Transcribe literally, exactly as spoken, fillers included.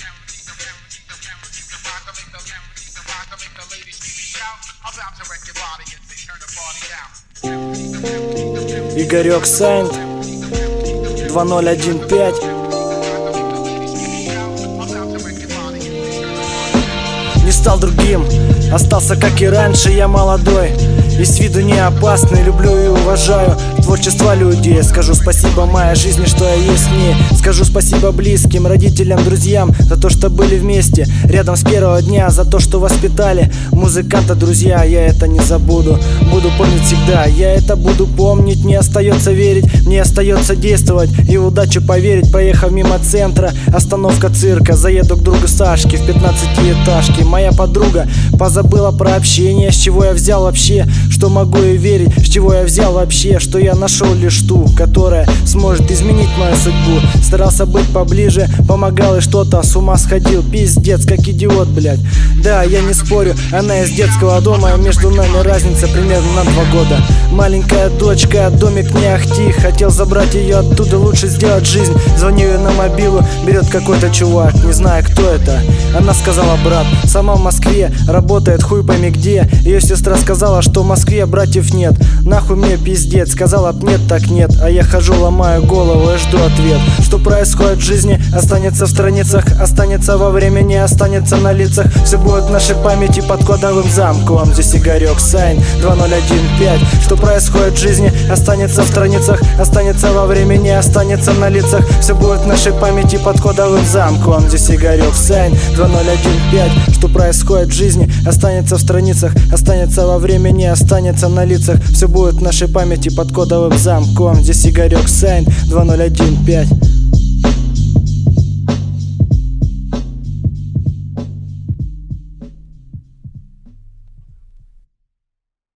Игорек Сайнт, два ноль один пять. Не стал другим, остался как и раньше. Я молодой и с виду не опасный. Люблю и уважаю творчество людей. Скажу спасибо моей жизни, что я есть в ней. Скажу спасибо близким, родителям, друзьям за то, что были вместе рядом с первого дня, за то, что воспитали музыканта, друзья. Я это не забуду, буду помнить всегда. Я это буду помнить, мне остается верить, мне остается действовать и в удачу поверить. Проехав мимо центра, остановка цирка, заеду к другу Сашке в пятнадцатиэтажке. Моя подруга позабыла про общение. С чего я взял вообще, что могу и верить? С чего я взял вообще, что я нашел лишь ту, которая сможет изменить мою судьбу? Старался быть поближе, помогал и что-то с ума сходил. Пиздец, как идиот, блядь. Да, я не спорю, она из детского дома, между нами разница примерно на два года. Маленькая дочка, домик не ахти. Хотел забрать ее оттуда, лучше сделать жизнь. Звоню ей на мобилу, берет какой-то чувак, не знаю, кто это. Она сказала: брат, сама в Москве, работает хуй пойми где. Ее сестра сказала, что в Москве братьев нет. Нахуй мне пиздец, сказала б нет так нет. А я хожу, ломаю голову и жду ответ. Что происходит в жизни, останется в страницах, останется во времени, останется на лицах. Все будет в нашей памяти под кодовым замком. Здесь Игорек Сайнт, два ноль один пять. Что происходит в жизни, останется в страницах, останется во времени, останется на лицах. Все будет в нашей памяти под кодовым замком. Здесь Игорек Сайнт, два ноль один пять. Что происходит в жизни, останется в страницах, останется во времени, останется на лицах. Все будет в нашей памяти под кодовым замком. Здесь Игорек Сайнт, два ноль один пять.